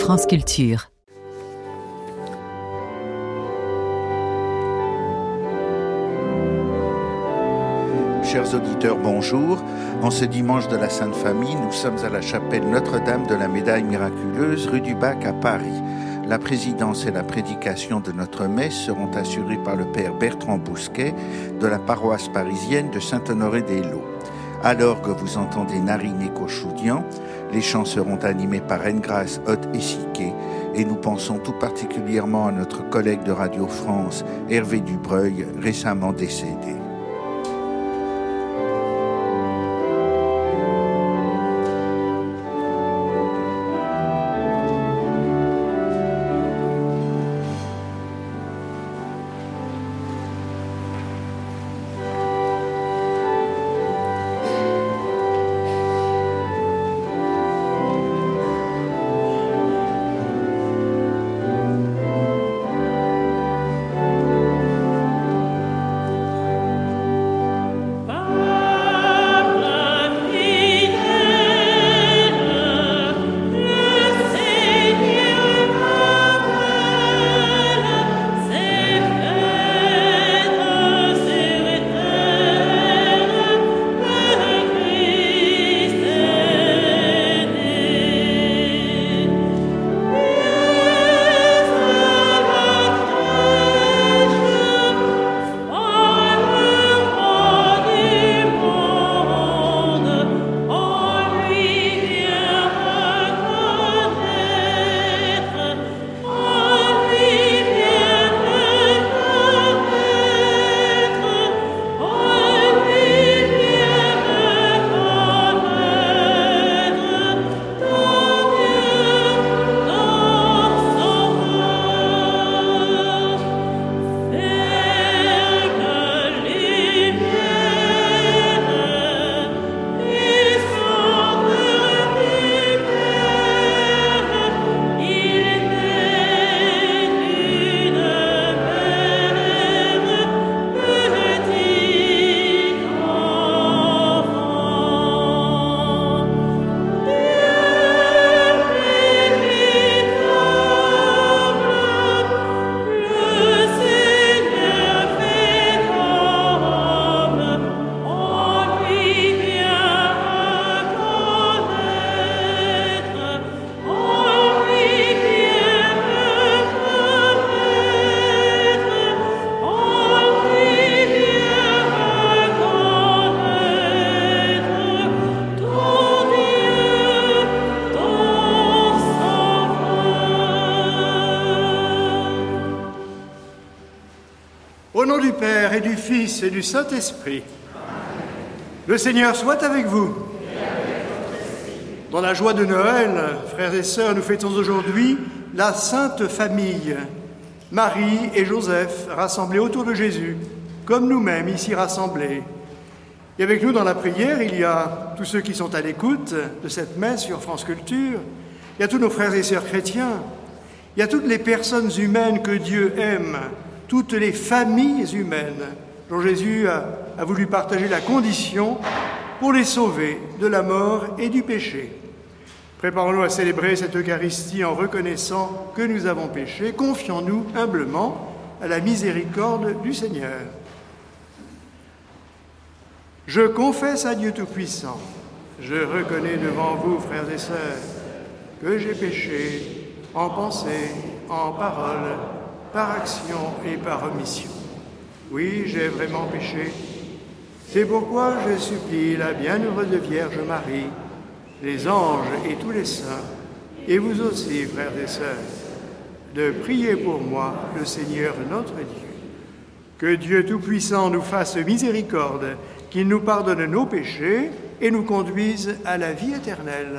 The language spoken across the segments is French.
France Culture. Chers auditeurs, bonjour. En ce dimanche de la Sainte Famille, nous sommes à la chapelle Notre-Dame de la Médaille Miraculeuse, rue du Bac à Paris. La présidence et la prédication de notre messe seront assurées par le père Bertrand Bousquet de la paroisse parisienne de Saint-Honoré-des-Laux. À l'orgue, vous entendez Narine et Cochoudian. Les chants seront animés par Engrâce, Hoth et Siquet. Et nous pensons tout particulièrement à notre collègue de Radio France, Hervé Dubreuil, récemment décédé. Au nom du Père et du Fils et du Saint-Esprit, le Seigneur soit avec vous. Dans la joie de Noël, frères et sœurs, nous fêtons aujourd'hui la Sainte Famille, Marie et Joseph rassemblés autour de Jésus, comme nous-mêmes ici rassemblés. Et avec nous dans la prière, il y a tous ceux qui sont à l'écoute de cette messe sur France Culture, il y a tous nos frères et sœurs chrétiens, il y a toutes les personnes humaines que Dieu aime, toutes les familles humaines dont Jésus a voulu partager la condition pour les sauver de la mort et du péché. Préparons-nous à célébrer cette Eucharistie en reconnaissant que nous avons péché. Confions-nous humblement à la miséricorde du Seigneur. Je confesse à Dieu Tout-Puissant, je reconnais devant vous, frères et sœurs, que j'ai péché en pensée, en parole, par action et par omission. Oui, j'ai vraiment péché. C'est pourquoi je supplie la bienheureuse Vierge Marie, les anges et tous les saints, et vous aussi, frères et sœurs, de prier pour moi, le Seigneur notre Dieu. Que Dieu Tout-Puissant nous fasse miséricorde, qu'il nous pardonne nos péchés et nous conduise à la vie éternelle.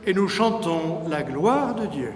et nous chantons la gloire de Dieu.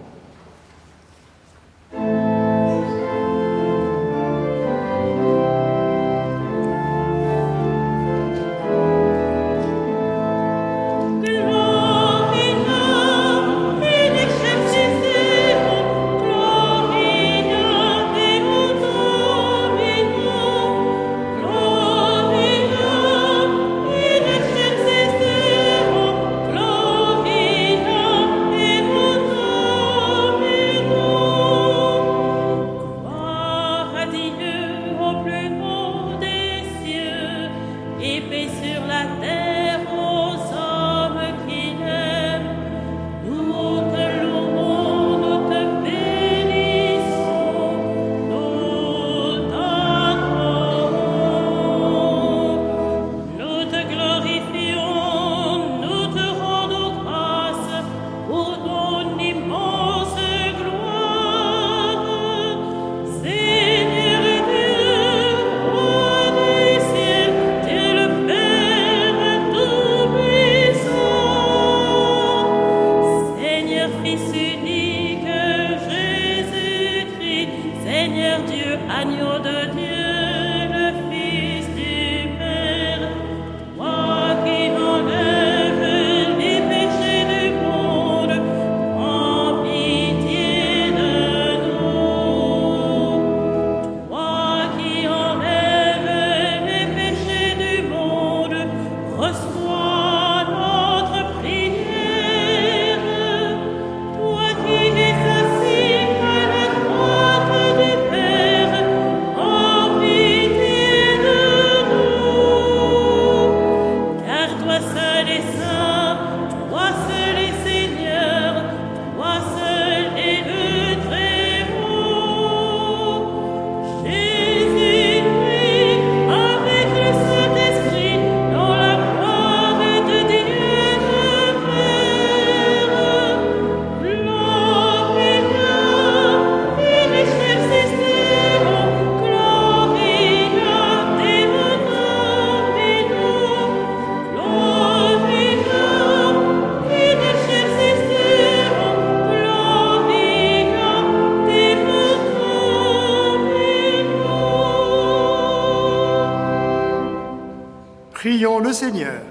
Prions le Seigneur.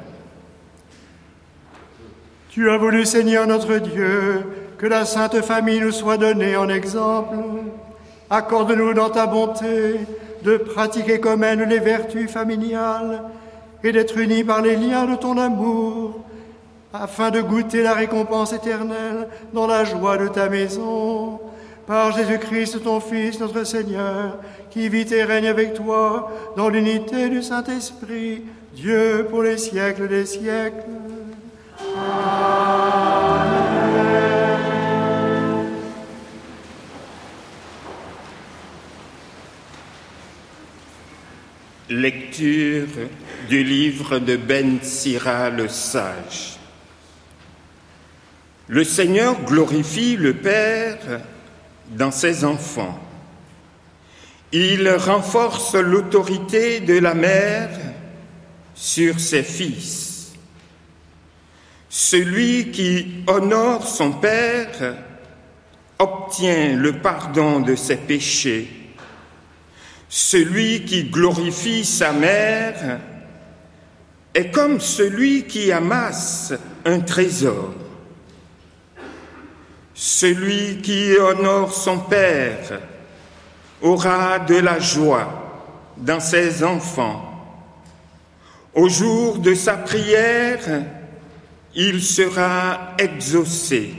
Tu as voulu, Seigneur notre Dieu, que la Sainte Famille nous soit donnée en exemple. Accorde-nous dans ta bonté de pratiquer comme elle les vertus familiales et d'être unis par les liens de ton amour, afin de goûter la récompense éternelle dans la joie de ta maison. Par Jésus-Christ, ton Fils, notre Seigneur, qui vit et règne avec toi dans l'unité du Saint-Esprit, Dieu pour les siècles des siècles. Amen. Lecture du livre de Ben Sira le Sage. Le Seigneur glorifie le Père dans ses enfants. Il renforce l'autorité de la mère sur ses fils. Celui qui honore son père obtient le pardon de ses péchés. Celui qui glorifie sa mère est comme celui qui amasse un trésor. Celui qui honore son père aura de la joie dans ses enfants. Au jour de sa prière, il sera exaucé.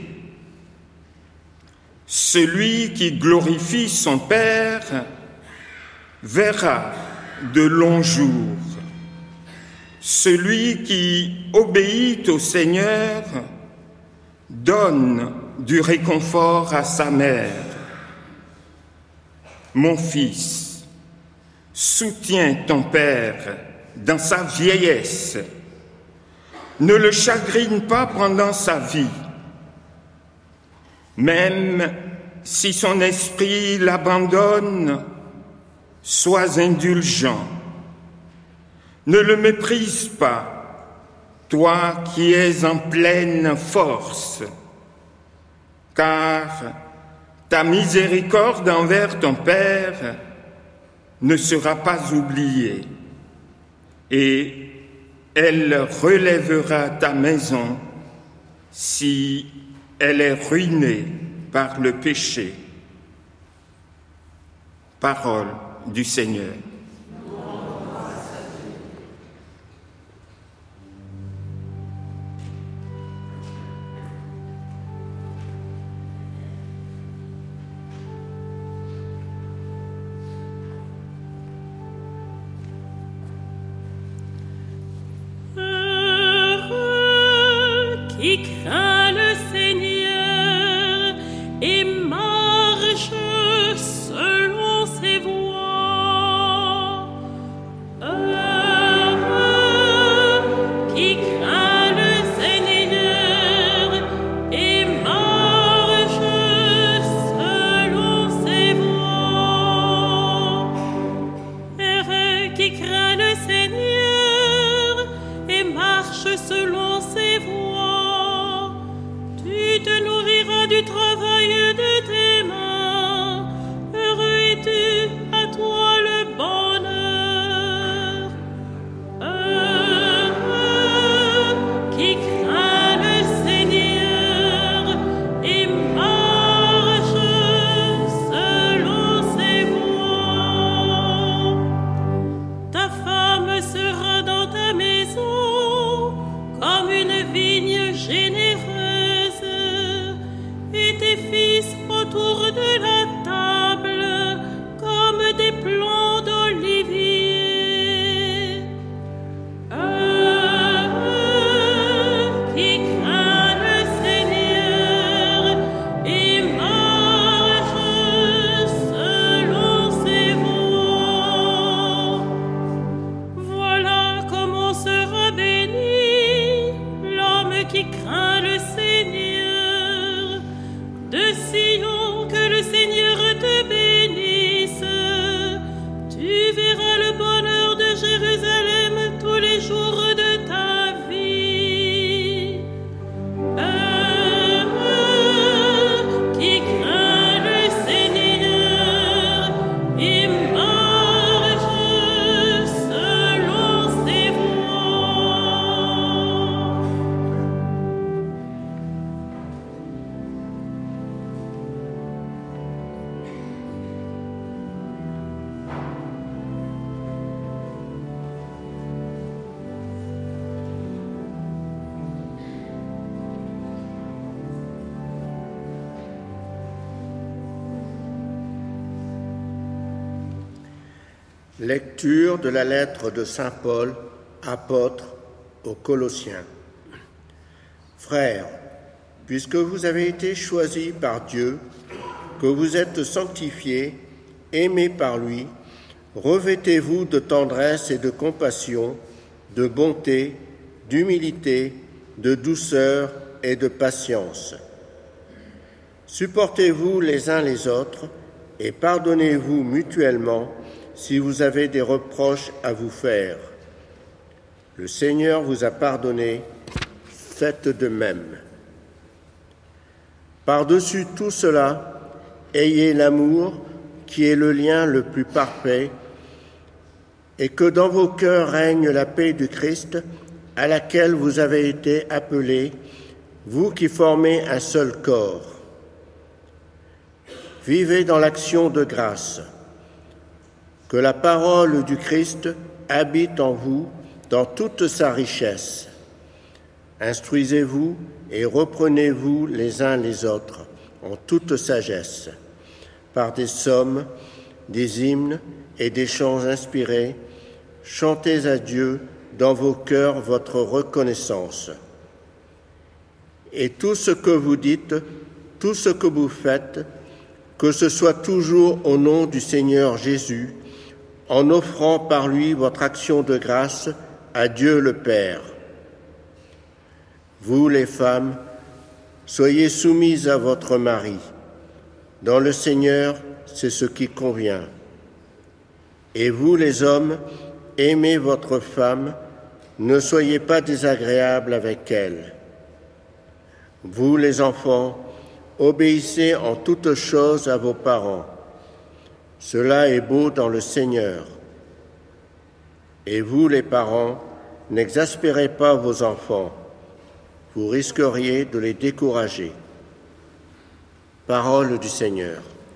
Celui qui glorifie son Père verra de longs jours. Celui qui obéit au Seigneur donne du réconfort à sa mère. Mon fils, soutiens ton père dans sa vieillesse. Ne le chagrine pas pendant sa vie. Même si son esprit l'abandonne, sois indulgent. Ne le méprise pas, toi qui es en pleine force, car ta miséricorde envers ton Père ne sera pas oubliée, et elle relèvera ta maison si elle est ruinée par le péché. Parole du Seigneur. Qui craint le Seigneur et marche selon ses voies. Qui craint le Seigneur et marche selon ses voies. Qui craint le Seigneur et marche selon ses voies. Tu te nourriras du travail de tes mains. Heureux es-tu, à toi le bonheur. Qui craint le Seigneur et marche selon ses voies. Ta femme sera dans ta maison comme une vigne généreuse, et tes fils autour de la table comme des plants d'olivier. Qui craint le Seigneur et marche selon ses voies. Voilà comment sera béni l'homme qui craint le Seigneur. De Sion, que le Seigneur te bénisse. Tu verras le bonheur de Jérusalem tous les jours de ta vie. Qui craint le Seigneur et marche selon ses voies. Lecture de la lettre de saint Paul, apôtre aux Colossiens. Frères, puisque vous avez été choisis par Dieu, que vous êtes sanctifiés, aimés par lui, revêtez-vous de tendresse et de compassion, de bonté, d'humilité, de douceur et de patience. Supportez-vous les uns les autres et pardonnez-vous mutuellement si vous avez des reproches à vous faire. Le Seigneur vous a pardonné, faites de même. Par-dessus tout cela, ayez l'amour qui est le lien le plus parfait, et que dans vos cœurs règne la paix du Christ, à laquelle vous avez été appelés, vous qui formez un seul corps. Vivez dans l'action de grâce. Que la parole du Christ habite en vous dans toute sa richesse. Instruisez-vous et reprenez-vous les uns les autres en toute sagesse, par des psaumes, des hymnes et des chants inspirés. Chantez à Dieu dans vos cœurs votre reconnaissance. Et tout ce que vous dites, tout ce que vous faites, que ce soit toujours au nom du Seigneur Jésus, en offrant par lui votre action de grâce à Dieu le Père. Vous, les femmes, soyez soumises à votre mari. Dans le Seigneur, c'est ce qui convient. Et vous, les hommes, aimez votre femme ne soyez pas désagréables avec elle. Vous, les enfants, obéissez en toutes choses à vos parents. Cela est beau dans le Seigneur. Et vous, les parents, n'exaspérez pas vos enfants. Vous risqueriez de les décourager. Parole du Seigneur.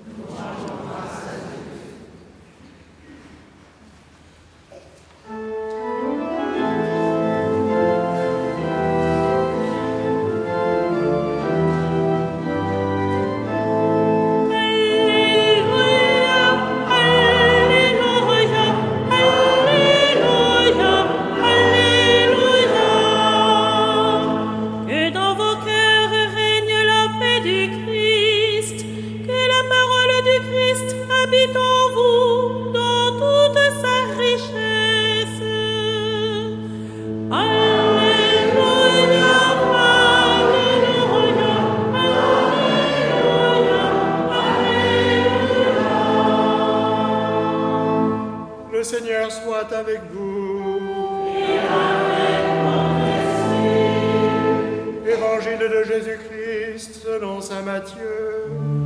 Le Seigneur soit avec vous. Et avec votre esprit. Évangile de Jésus-Christ selon saint Matthieu.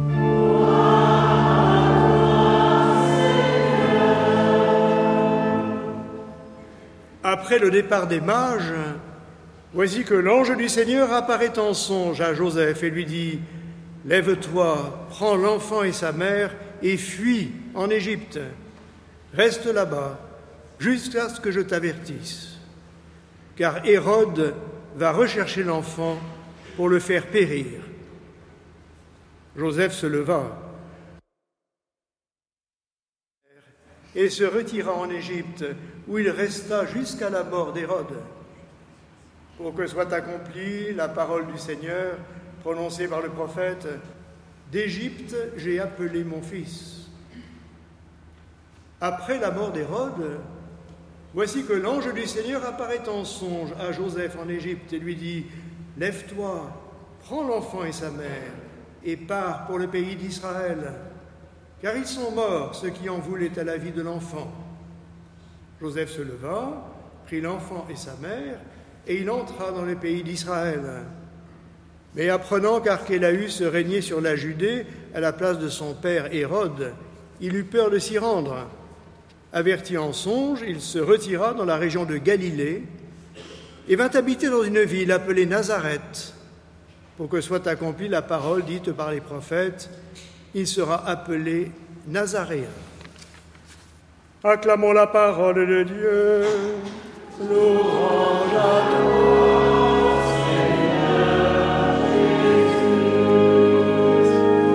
Après le départ des mages, voici que l'ange du Seigneur apparaît en songe à Joseph et lui dit : « Lève-toi, prends l'enfant et sa mère et fuis en Égypte. Reste là-bas jusqu'à ce que je t'avertisse. Car Hérode va rechercher l'enfant pour le faire périr. » Joseph se leva et se retira en Égypte, où il resta jusqu'à la mort d'Hérode, pour que soit accomplie la parole du Seigneur prononcée par le prophète : « D'Égypte j'ai appelé mon fils. » Après la mort d'Hérode, voici que l'ange du Seigneur apparaît en songe à Joseph en Égypte et lui dit : « Lève-toi, prends l'enfant et sa mère, et pars pour le pays d'Israël, car ils sont morts ceux qui en voulaient à la vie de l'enfant. » Joseph se leva, prit l'enfant et sa mère, et il entra dans le pays d'Israël. Mais apprenant qu'Archélaüs régnait sur la Judée à la place de son père Hérode, il eut peur de s'y rendre. Averti en songe, il se retira dans la région de Galilée et vint habiter dans une ville appelée Nazareth, pour que soit accomplie la parole dite par les prophètes : il sera appelé Nazaréen. Acclamons la parole de Dieu. Louange à toi, Seigneur Jésus.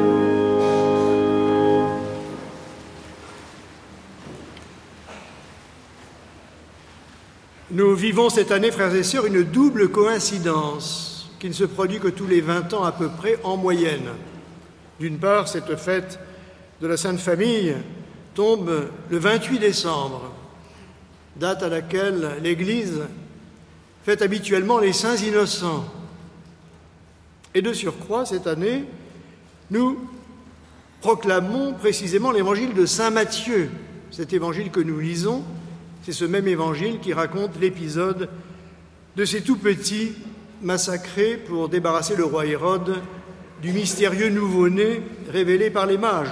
Nous vivons cette année, frères et sœurs, une double coïncidence qui ne se produit que tous les 20 ans à peu près en moyenne. D'une part, cette fête de la Sainte Famille tombe le 28 décembre, date à laquelle l'Église fête habituellement les saints innocents. Et de surcroît, cette année, nous proclamons précisément l'évangile de saint Matthieu. Cet évangile que nous lisons, c'est ce même évangile qui raconte l'épisode de ces tout-petits massacrés pour débarrasser le roi Hérode du mystérieux nouveau-né révélé par les mages.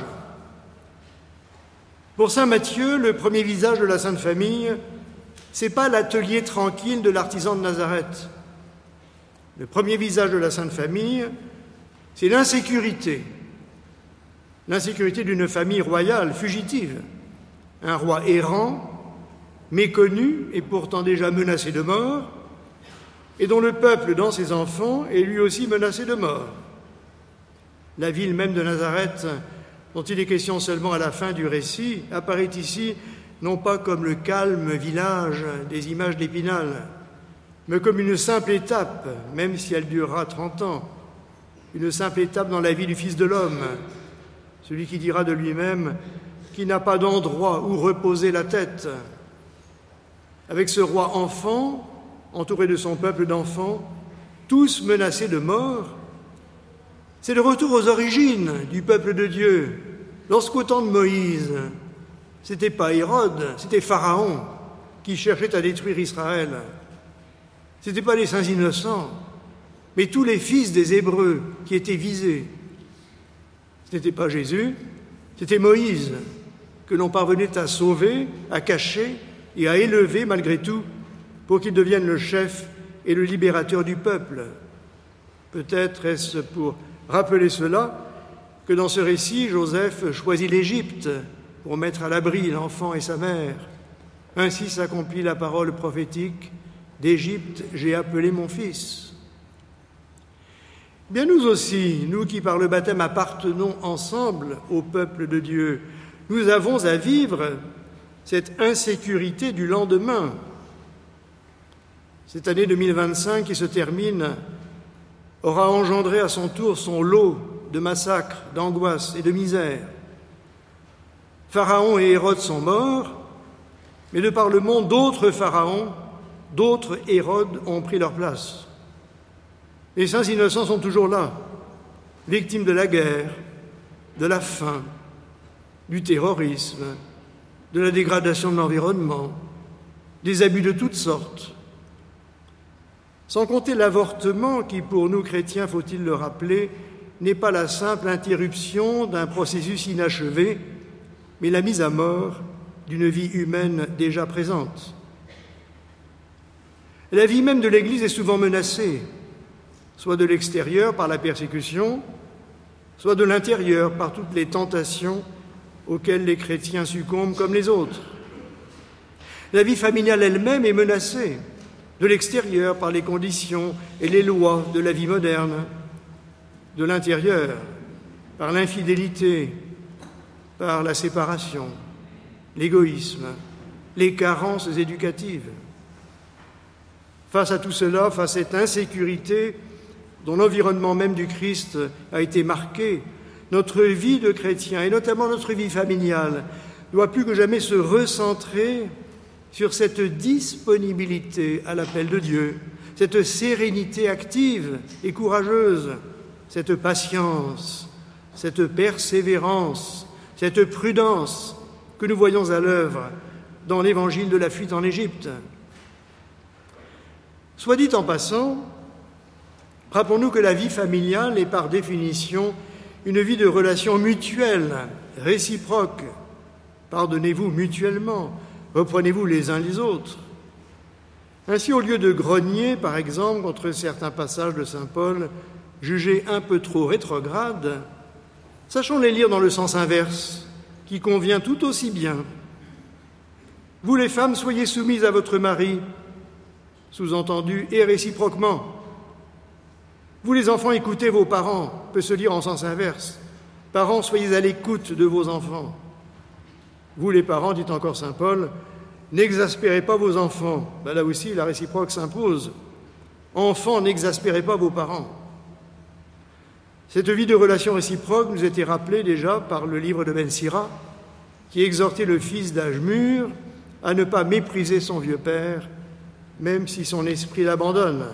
Pour saint Matthieu, le premier visage de la Sainte Famille, ce n'est pas l'atelier tranquille de l'artisan de Nazareth. Le premier visage de la Sainte Famille, c'est l'insécurité. L'insécurité d'une famille royale fugitive. Un roi errant, méconnu et pourtant déjà menacé de mort, et dont le peuple, dans ses enfants, est lui aussi menacé de mort. La ville même de Nazareth, dont il est question seulement à la fin du récit, apparaît ici non pas comme le calme village des images d'Épinal, mais comme une simple étape, même si elle durera 30 ans, une simple étape dans la vie du Fils de l'homme, celui qui dira de lui-même qu'il n'a pas d'endroit où reposer la tête. Avec ce roi enfant, entouré de son peuple d'enfants, tous menacés de mort, c'est le retour aux origines du peuple de Dieu. Lorsqu'au temps de Moïse, c'était pas Hérode, c'était Pharaon qui cherchait à détruire Israël. Ce n'étaient pas les saints innocents, mais tous les fils des Hébreux qui étaient visés. Ce n'était pas Jésus, c'était Moïse que l'on parvenait à sauver, à cacher et à élever malgré tout pour qu'il devienne le chef et le libérateur du peuple. Peut-être est-ce pour rappeler cela que dans ce récit, Joseph choisit l'Égypte pour mettre à l'abri l'enfant et sa mère. Ainsi s'accomplit la parole prophétique « D'Égypte, j'ai appelé mon fils ». Bien nous aussi, nous qui par le baptême appartenons ensemble au peuple de Dieu, nous avons à vivre cette insécurité du lendemain. Cette année 2025 qui se termine aura engendré à son tour son lot de massacres, d'angoisses et de misère. Pharaon et Hérode sont morts, mais de par le monde, d'autres pharaons, d'autres Hérodes ont pris leur place. Les saints innocents sont toujours là, victimes de la guerre, de la faim, du terrorisme, de la dégradation de l'environnement, des abus de toutes sortes. Sans compter l'avortement qui, pour nous chrétiens, faut-il le rappeler, n'est pas la simple interruption d'un processus inachevé, mais la mise à mort d'une vie humaine déjà présente. La vie même de l'Église est souvent menacée, soit de l'extérieur par la persécution, soit de l'intérieur par toutes les tentations auxquelles les chrétiens succombent comme les autres. La vie familiale elle-même est menacée, de l'extérieur par les conditions et les lois de la vie moderne, de l'intérieur par l'infidélité, par la séparation, l'égoïsme, les carences éducatives. Face à tout cela, face à cette insécurité dont l'environnement même du Christ a été marqué, notre vie de chrétien, et notamment notre vie familiale, doit plus que jamais se recentrer sur cette disponibilité à l'appel de Dieu, cette sérénité active et courageuse, cette patience, cette persévérance, cette prudence que nous voyons à l'œuvre dans l'évangile de la fuite en Égypte. Soit dit en passant, rappelons-nous que la vie familiale est par définition une vie de relations mutuelles, réciproques. Pardonnez-vous mutuellement, reprenez-vous les uns les autres. Ainsi, au lieu de grogner, par exemple, contre certains passages de saint Paul jugés un peu trop rétrogrades, sachons les lire dans le sens inverse, qui convient tout aussi bien. Vous les femmes, soyez soumises à votre mari, sous-entendu, et réciproquement. Vous les enfants, écoutez vos parents, peut se lire en sens inverse. Parents, soyez à l'écoute de vos enfants. Vous les parents, dit encore saint Paul, n'exaspérez pas vos enfants. Là aussi, la réciproque s'impose. Enfants, n'exaspérez pas vos parents. Cette vie de relation réciproque nous était rappelée déjà par le livre de Ben Sira, qui exhortait le fils d'âge mûr à ne pas mépriser son vieux père, même si son esprit l'abandonne.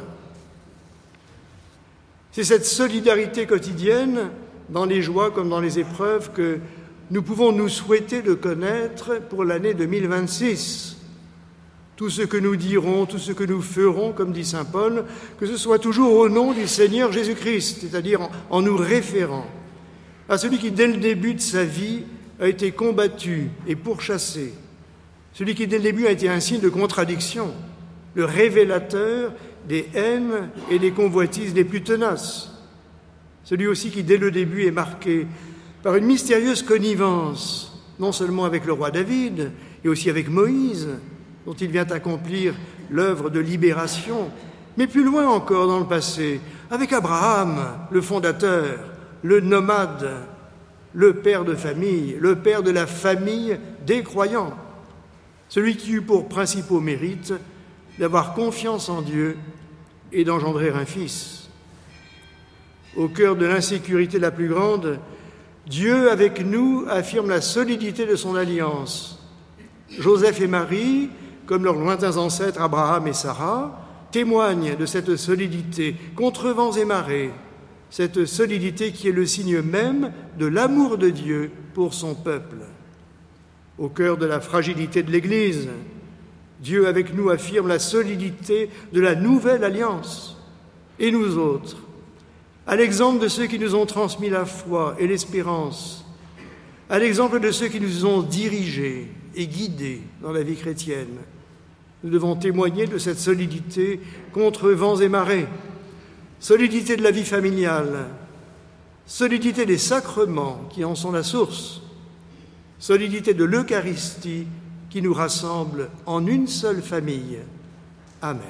C'est cette solidarité quotidienne, dans les joies comme dans les épreuves, que nous pouvons nous souhaiter de connaître pour l'année 2026. Tout ce que nous dirons, tout ce que nous ferons, comme dit saint Paul, que ce soit toujours au nom du Seigneur Jésus-Christ, c'est-à-dire en nous référant à celui qui, dès le début de sa vie, a été combattu et pourchassé, celui qui, dès le début, a été un signe de contradiction, le révélateur des haines et des convoitises les plus tenaces, celui aussi qui, dès le début, est marqué par une mystérieuse connivence, non seulement avec le roi David, et aussi avec Moïse, dont il vient accomplir l'œuvre de libération, mais plus loin encore dans le passé, avec Abraham, le fondateur, le nomade, le père de famille, le père de la famille des croyants, celui qui eut pour principaux mérites d'avoir confiance en Dieu et d'engendrer un fils. Au cœur de l'insécurité la plus grande, Dieu avec nous affirme la solidité de son alliance. Joseph et Marie, comme leurs lointains ancêtres Abraham et Sarah, témoignent de cette solidité contre vents et marées, cette solidité qui est le signe même de l'amour de Dieu pour son peuple. Au cœur de la fragilité de l'Église, Dieu avec nous affirme la solidité de la nouvelle alliance. Et nous autres, à l'exemple de ceux qui nous ont transmis la foi et l'espérance, à l'exemple de ceux qui nous ont dirigés et guidés dans la vie chrétienne, nous devons témoigner de cette solidité contre vents et marées, solidité de la vie familiale, solidité des sacrements qui en sont la source, solidité de l'Eucharistie qui nous rassemble en une seule famille. Amen.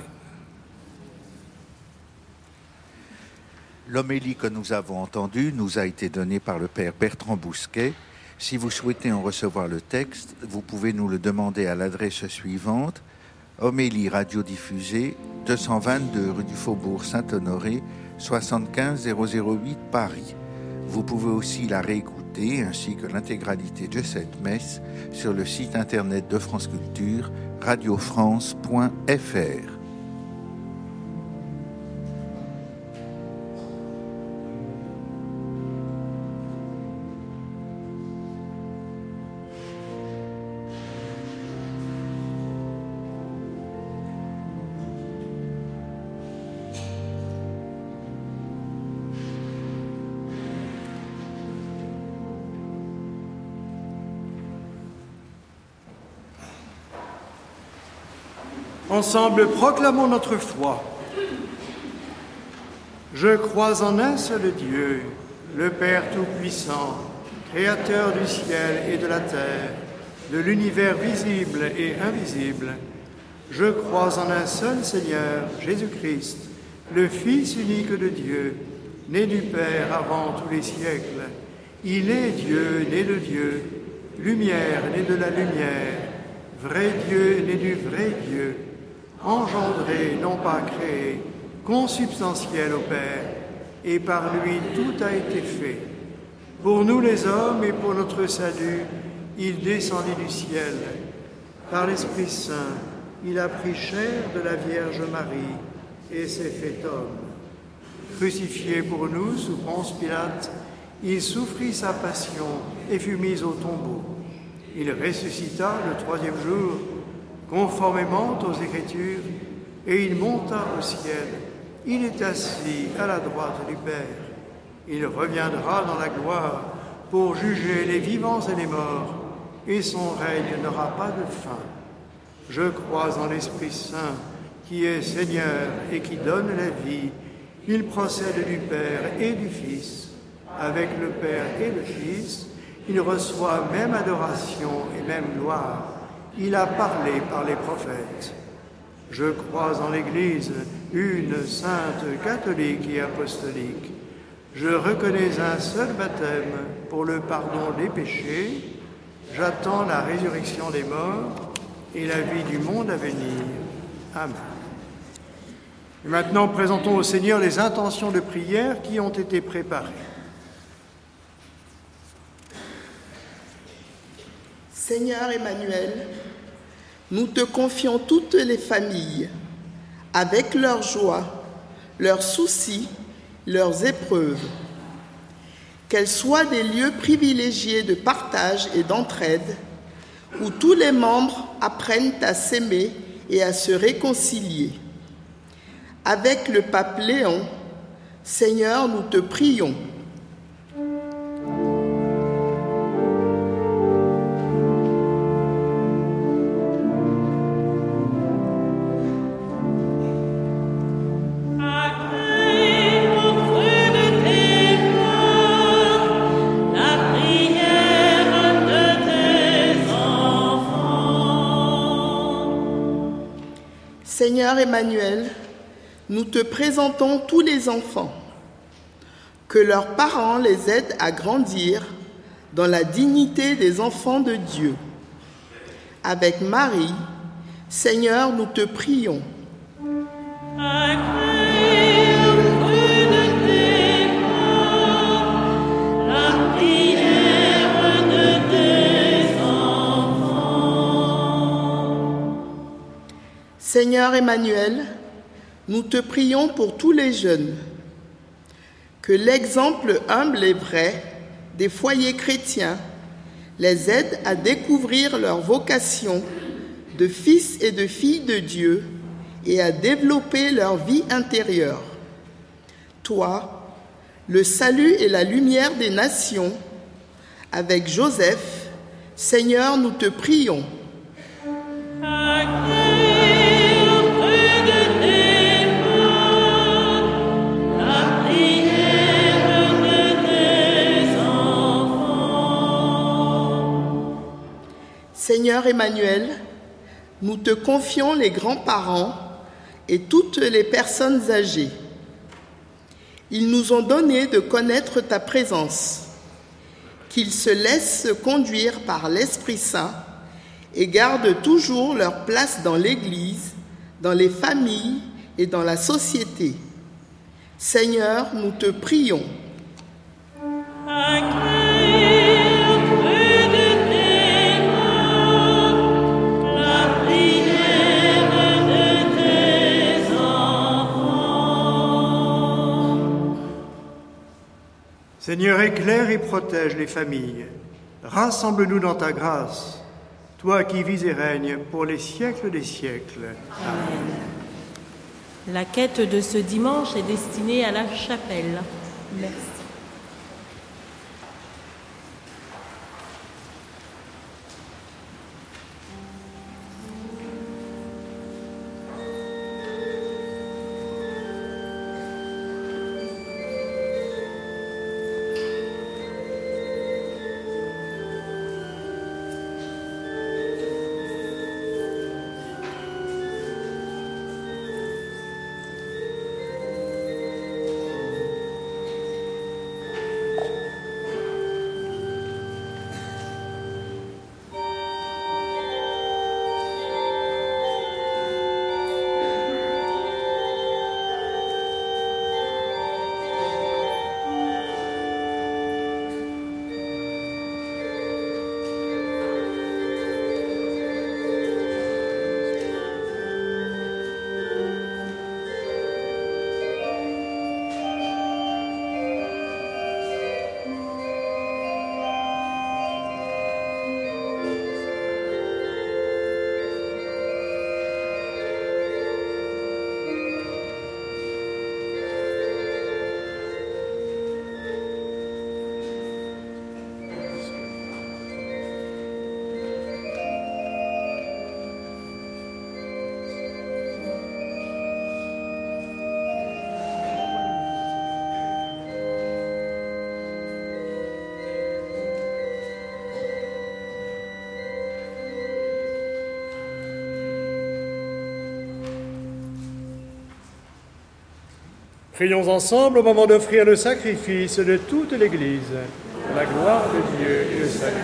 L'homélie que nous avons entendue nous a été donnée par le Père Bertrand Bousquet. Si vous souhaitez en recevoir le texte, vous pouvez nous le demander à l'adresse suivante: Homélie radiodiffusée, 222 rue du Faubourg Saint-Honoré, 75 008 Paris. Vous pouvez aussi la réécouter, ainsi que l'intégralité de cette messe, sur le site internet de France Culture, radiofrance.fr. Ensemble, proclamons notre foi. Je crois en un seul Dieu, le Père Tout-Puissant, Créateur du ciel et de la terre, de l'univers visible et invisible. Je crois en un seul Seigneur, Jésus-Christ, le Fils unique de Dieu, né du Père avant tous les siècles. Il est Dieu, né de Dieu, lumière, né de la lumière, vrai Dieu, né du vrai Dieu, engendré, non pas créé, consubstantiel au Père, et par lui tout a été fait. Pour nous les hommes et pour notre salut, il descendit du ciel. Par l'Esprit Saint, il a pris chair de la Vierge Marie et s'est fait homme. Crucifié pour nous sous Ponce Pilate, il souffrit sa passion et fut mis au tombeau. Il ressuscita le troisième jour, conformément aux Écritures, et il monta au ciel. Il est assis à la droite du Père. Il reviendra dans la gloire pour juger les vivants et les morts, et son règne n'aura pas de fin. Je crois en l'Esprit Saint, qui est Seigneur et qui donne la vie. Il procède du Père et du Fils. Avec le Père et le Fils, il reçoit même adoration et même gloire. Il a parlé par les prophètes. Je crois en l'Église, une sainte, catholique et apostolique. Je reconnais un seul baptême pour le pardon des péchés. J'attends la résurrection des morts et la vie du monde à venir. Amen. Et maintenant, présentons au Seigneur les intentions de prière qui ont été préparées. Seigneur Emmanuel, nous te confions toutes les familles, avec leurs joies, leurs soucis, leurs épreuves. Qu'elles soient des lieux privilégiés de partage et d'entraide, où tous les membres apprennent à s'aimer et à se réconcilier. Avec le pape Léon, Seigneur, nous te prions. Seigneur Emmanuel, nous te présentons tous les enfants. Que leurs parents les aident à grandir dans la dignité des enfants de Dieu. Avec Marie, Seigneur, nous te prions. Seigneur Emmanuel, nous te prions pour tous les jeunes. Que l'exemple humble et vrai des foyers chrétiens les aide à découvrir leur vocation de fils et de filles de Dieu et à développer leur vie intérieure. Toi, le salut et la lumière des nations, avec Joseph, Seigneur, nous te prions. Seigneur Emmanuel, nous te confions les grands-parents et toutes les personnes âgées. Ils nous ont donné de connaître ta présence, qu'ils se laissent conduire par l'Esprit Saint et gardent toujours leur place dans l'Église, dans les familles et dans la société. Seigneur, nous te prions. Seigneur, éclaire et protège les familles. Rassemble-nous dans ta grâce, toi qui vis et règnes pour les siècles des siècles. Amen. La quête de ce dimanche est destinée à la chapelle. Merci. Prions ensemble au moment d'offrir le sacrifice de toute l'Église, pour la gloire de Dieu et le salut.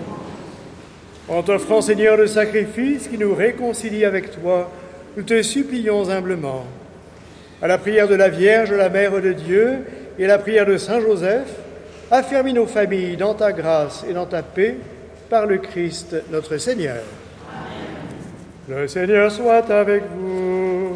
En t'offrant, Seigneur, le sacrifice qui nous réconcilie avec toi, nous te supplions humblement. À la prière de la Vierge, la Mère de Dieu, et à la prière de Saint Joseph, affermis nos familles dans ta grâce et dans ta paix, par le Christ notre Seigneur. Amen. Le Seigneur soit avec vous.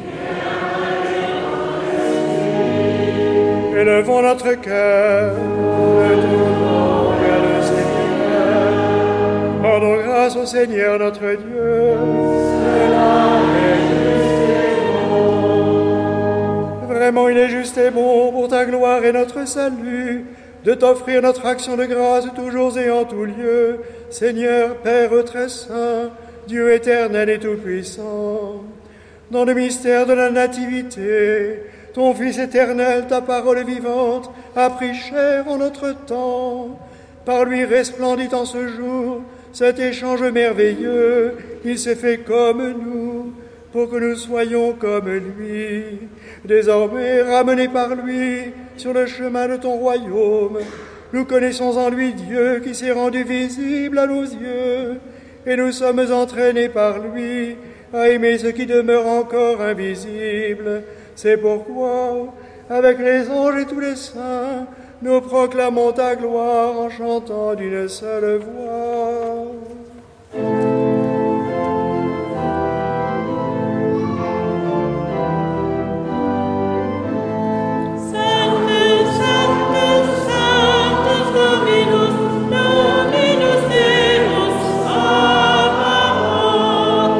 Élevons notre cœur, retournons vers le Seigneur. Rendons grâce au Seigneur notre Dieu. Cela est juste et bon. Vraiment, il est juste et bon pour ta gloire et notre salut de t'offrir notre action de grâce toujours et en tout lieu, Seigneur, Père très saint, Dieu éternel et tout-puissant. Dans le mystère de la Nativité, ton Fils éternel, ta parole vivante, a pris chair en notre temps. Par lui resplendit en ce jour cet échange merveilleux. Il s'est fait comme nous, pour que nous soyons comme lui. Désormais, ramenés par lui sur le chemin de ton royaume, nous connaissons en lui Dieu qui s'est rendu visible à nos yeux, et nous sommes entraînés par lui à aimer ce qui demeure encore invisible. C'est pourquoi, avec les anges et tous les saints, nous proclamons ta gloire en chantant d'une seule voix. Dominus Deus, Sabaoth.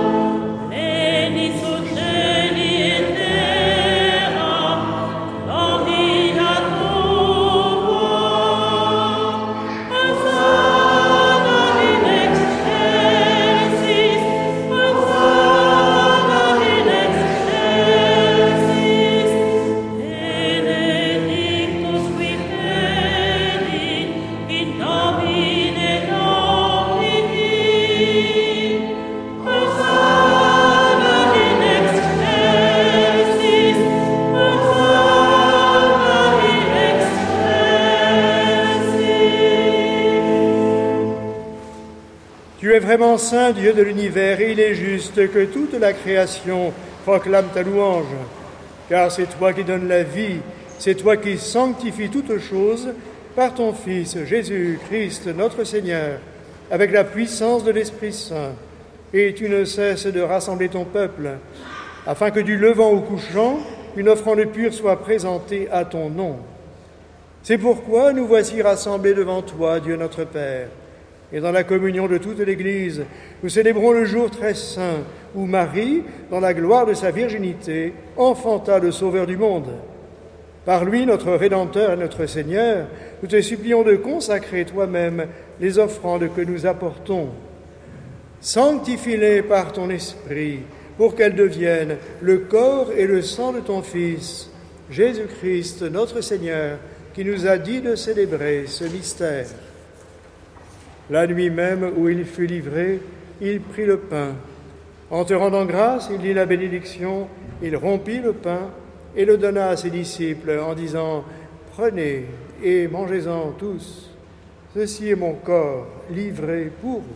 vraiment saint, Dieu de l'univers, et il est juste que toute la création proclame ta louange. Car c'est toi qui donnes la vie, c'est toi qui sanctifies toutes choses par ton Fils, Jésus-Christ, notre Seigneur, avec la puissance de l'Esprit Saint. Et tu ne cesses de rassembler ton peuple, afin que du levant au couchant, une offrande pure soit présentée à ton nom. C'est pourquoi nous voici rassemblés devant toi, Dieu notre Père. Et dans la communion de toute l'Église, nous célébrons le jour très saint où Marie, dans la gloire de sa virginité, enfanta le Sauveur du monde. Par lui, notre Rédempteur et notre Seigneur, nous te supplions de consacrer toi-même les offrandes que nous apportons. Sanctifie-les par ton Esprit, pour qu'elles deviennent le corps et le sang de ton Fils, Jésus-Christ, notre Seigneur, qui nous a dit de célébrer ce mystère. La nuit même où il fut livré, il prit le pain. En te rendant grâce, il dit la bénédiction, il rompit le pain et le donna à ses disciples en disant « Prenez et mangez-en tous, ceci est mon corps livré pour vous. »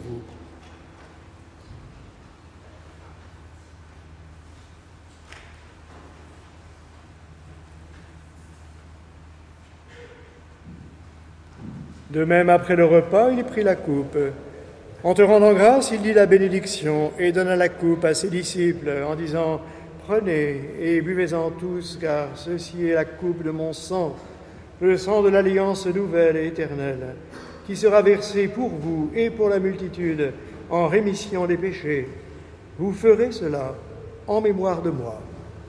De même, après le repas, il prit la coupe. En te rendant grâce, il dit la bénédiction et donna la coupe à ses disciples en disant « Prenez et buvez-en tous, car ceci est la coupe de mon sang, le sang de l'alliance nouvelle et éternelle, qui sera versé pour vous et pour la multitude en rémission des péchés. Vous ferez cela en mémoire de moi. »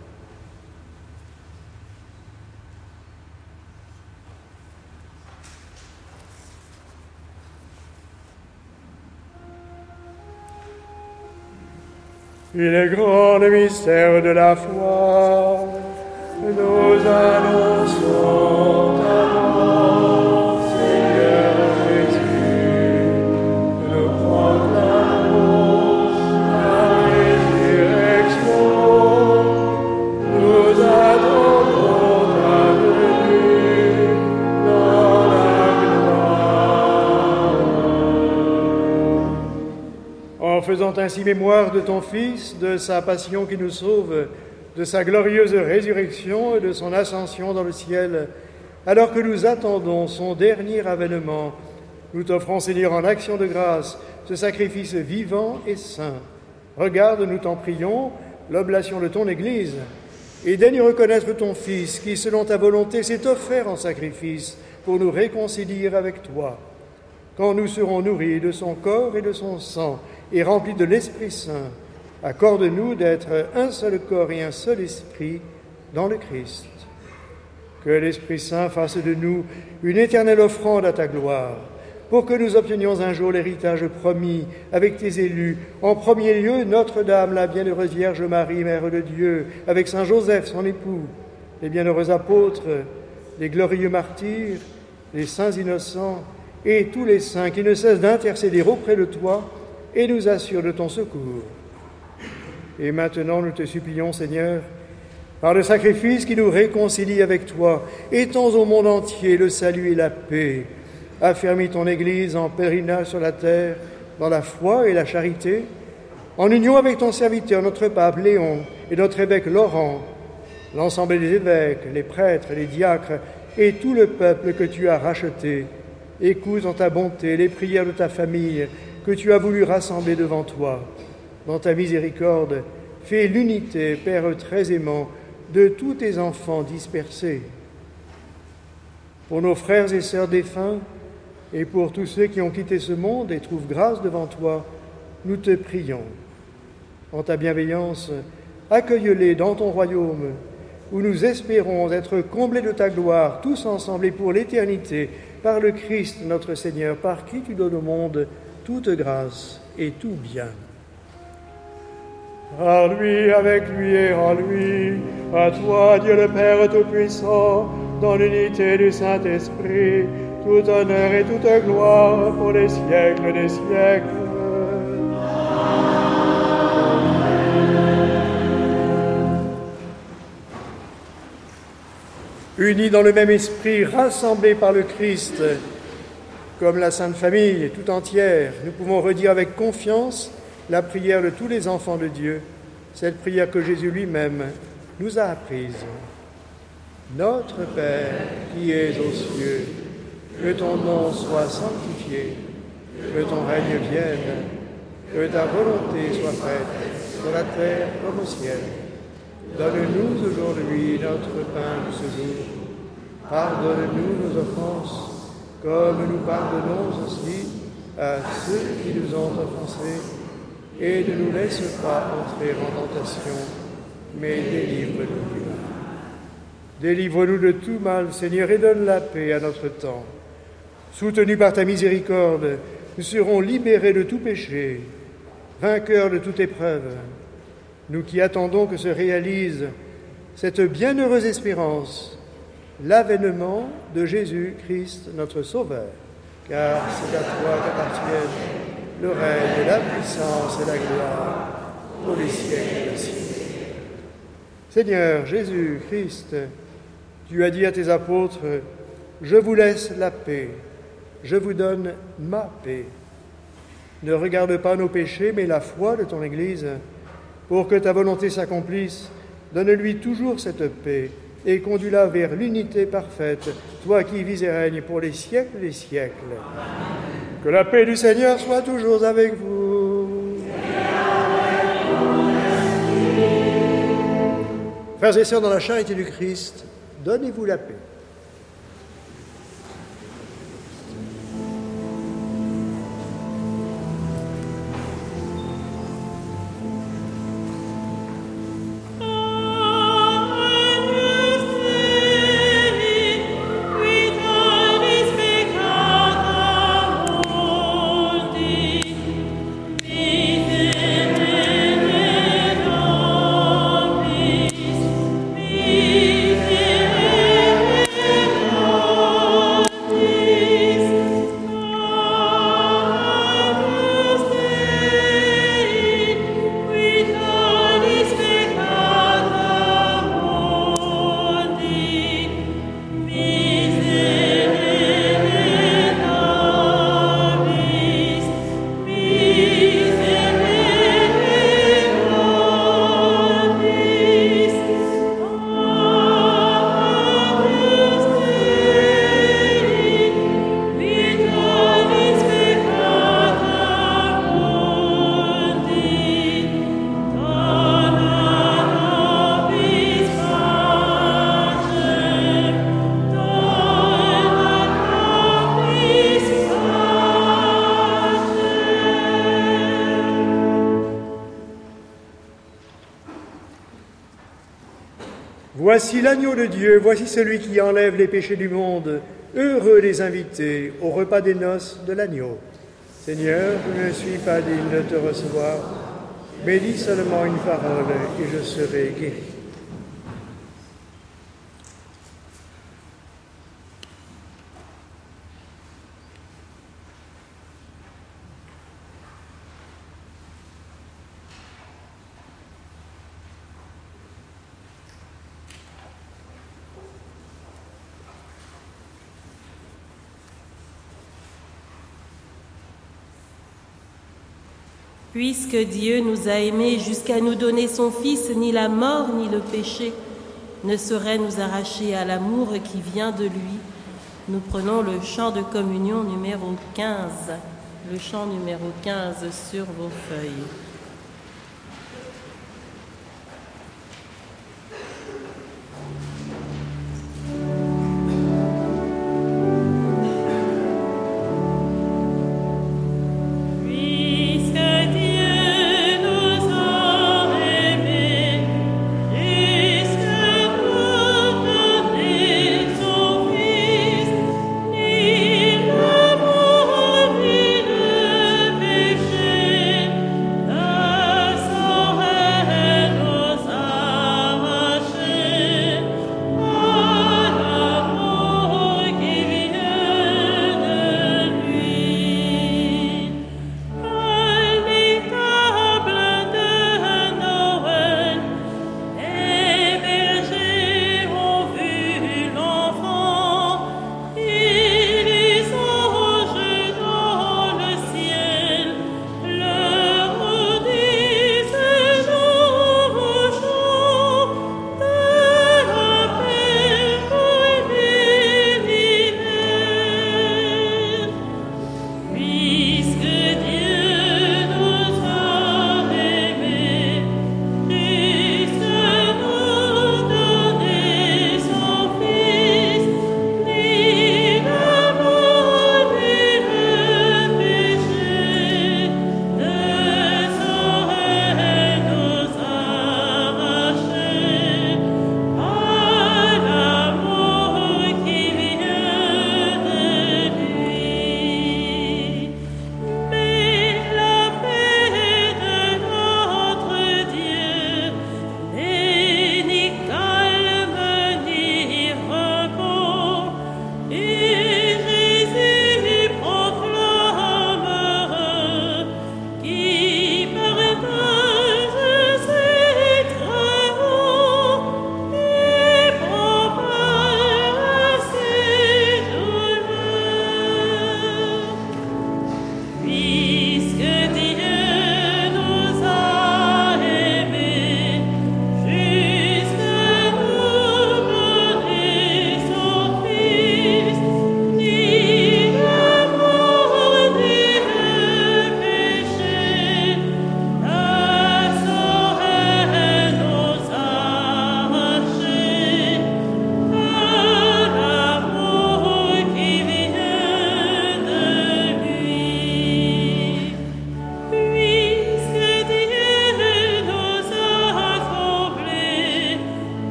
Il est grand le mystère de la foi, nous annonçons ta mort, Seigneur Jésus, nous proclamons ta résurrection, nous attendons ta venue dans la gloire. En faisant ainsi mémoire de ton Fils, de sa passion qui nous sauve, de sa glorieuse résurrection et de son ascension dans le ciel, alors que nous attendons son dernier avènement, nous t'offrons, Seigneur, en action de grâce, ce sacrifice vivant et saint. Regarde, nous t'en prions, l'oblation de ton Église, et daigne reconnaître ton Fils, qui, selon ta volonté, s'est offert en sacrifice pour nous réconcilier avec toi. Quand nous serons nourris de son corps et de son sang, et remplis de l'Esprit Saint, accorde-nous d'être un seul corps et un seul esprit dans le Christ. Que l'Esprit Saint fasse de nous une éternelle offrande à ta gloire, pour que nous obtenions un jour l'héritage promis avec tes élus, en premier lieu Notre-Dame, la bienheureuse Vierge Marie, Mère de Dieu, avec Saint Joseph, son époux, les bienheureux apôtres, les glorieux martyrs, les saints innocents, et tous les saints qui ne cessent d'intercéder auprès de toi et nous assurent de ton secours. Et maintenant, nous te supplions, Seigneur, par le sacrifice qui nous réconcilie avec toi, étends au monde entier le salut et la paix. Affermis ton Église en pèlerinage sur la terre, dans la foi et la charité, en union avec ton serviteur, notre pape Léon, et notre évêque Laurent, l'ensemble des évêques, les prêtres, les diacres, et tout le peuple que tu as racheté. Écoute en ta bonté les prières de ta famille que tu as voulu rassembler devant toi. Dans ta miséricorde, fais l'unité, Père très aimant, de tous tes enfants dispersés. Pour nos frères et sœurs défunts, et pour tous ceux qui ont quitté ce monde et trouvent grâce devant toi, nous te prions. En ta bienveillance, accueille-les dans ton royaume, où nous espérons être comblés de ta gloire, tous ensemble et pour l'éternité, par le Christ notre Seigneur, par qui tu donnes au monde toute grâce et tout bien. Par lui, avec lui et en lui, à toi, Dieu le Père Tout-Puissant, dans l'unité du Saint-Esprit, tout honneur et toute gloire pour les siècles des siècles. Unis dans le même esprit, rassemblés par le Christ, Comme la Sainte Famille tout entière, nous pouvons redire avec confiance la prière de tous les enfants de Dieu, cette prière que Jésus lui-même nous a apprise. Notre Père qui es aux cieux, que ton nom soit sanctifié, que ton règne vienne, que ta volonté soit faite sur la terre comme au ciel. Donne-nous aujourd'hui notre pain de ce jour. Pardonne-nous nos offenses, comme nous pardonnons aussi à ceux qui nous ont offensés. Et ne nous laisse pas entrer en tentation, mais délivre-nous du mal. Délivre-nous de tout mal, Seigneur, et donne la paix à notre temps. Soutenus par ta miséricorde, nous serons libérés de tout péché, vainqueurs de toute épreuve. Nous qui attendons que se réalise cette bienheureuse espérance, l'avènement de Jésus-Christ, notre Sauveur, car c'est à toi qu'appartiennent le règne, la puissance et la gloire pour les siècles des siècles. Seigneur Jésus-Christ, tu as dit à tes apôtres, « Je vous laisse la paix, je vous donne ma paix. » Ne regarde pas nos péchés, mais la foi de ton Église. Pour que ta volonté s'accomplisse, donne-lui toujours cette paix et conduis-la vers l'unité parfaite, toi qui vis et règnes pour les siècles des siècles. Que la paix du Seigneur soit toujours avec vous. Frères et sœurs, dans la charité du Christ, donnez-vous la paix. Voici l'agneau de Dieu, voici celui qui enlève les péchés du monde. Heureux les invités au repas des noces de l'agneau. Seigneur, je ne suis pas digne de te recevoir, mais dis seulement une parole et je serai guéri. Puisque Dieu nous a aimés jusqu'à nous donner son Fils, ni la mort ni le péché ne sauraient nous arracher à l'amour qui vient de lui. Nous prenons le chant de communion numéro 15, le chant numéro 15 sur vos feuilles. Péché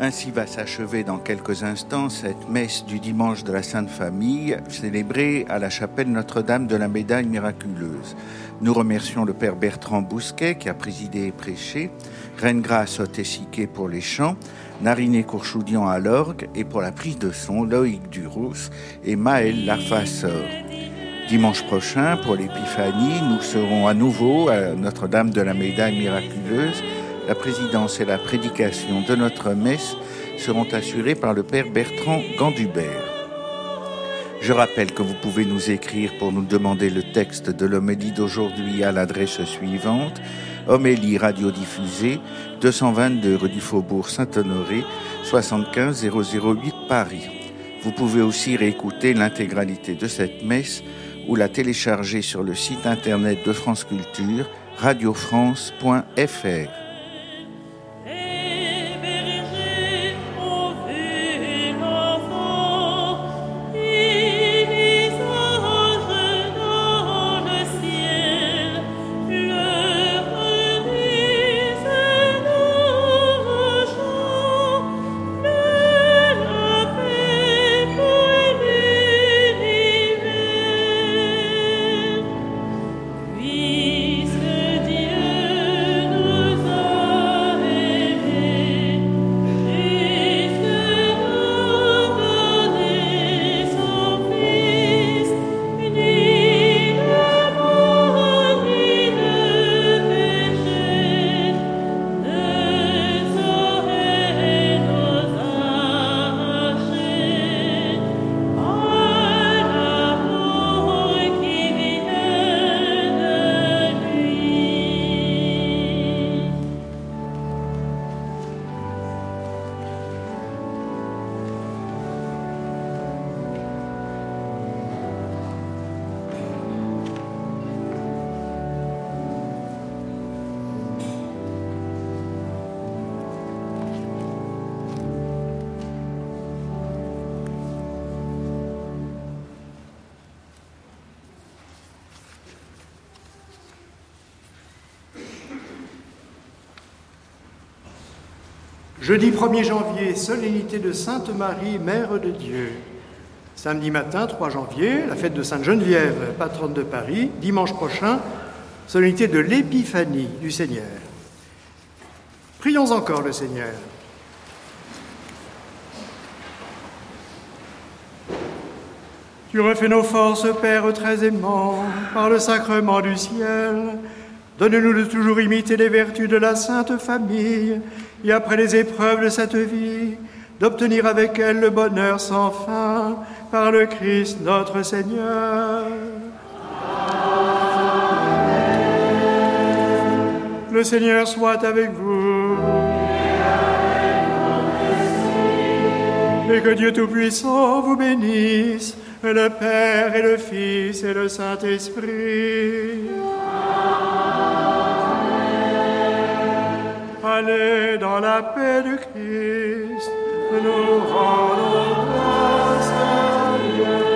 Ainsi va s'achever dans quelques instants cette messe du dimanche de la Sainte Famille, célébrée à la chapelle Notre-Dame de la Médaille miraculeuse. Nous remercions le Père Bertrand Bousquet qui a présidé et prêché, Reine Grace Otessiquet pour les chants, Nariné Courchoudian à l'orgue et pour la prise de son, Loïc Durousse et Maël Lafasseur. Dimanche prochain, pour l'Épiphanie, nous serons à nouveau à Notre-Dame de la Médaille miraculeuse. La présidence et la prédication de notre messe seront assurées par le Père Bertrand Gandubert. Je rappelle que vous pouvez nous écrire pour nous demander le texte de l'homélie d'aujourd'hui à l'adresse suivante: Homélie radiodiffusée, 222 rue du Faubourg Saint-Honoré, 75 008 Paris. Vous pouvez aussi réécouter l'intégralité de cette messe ou la télécharger sur le site internet de France Culture, radiofrance.fr. Jeudi 1er janvier, solennité de Sainte Marie, Mère de Dieu. Samedi matin, 3 janvier, la fête de Sainte Geneviève, patronne de Paris. Dimanche prochain, solennité de l'Épiphanie du Seigneur. Prions encore le Seigneur. Tu refais nos forces, Père très aimant, par le sacrement du ciel. Donne-nous de toujours imiter les vertus de la Sainte Famille, et après les épreuves de cette vie, d'obtenir avec elle le bonheur sans fin, par le Christ notre Seigneur. Amen. Le Seigneur soit avec vous. Et que Dieu Tout-Puissant vous bénisse, le Père et le Fils et le Saint-Esprit. Allez dans la paix de Christ, nous rendons grâce à Dieu.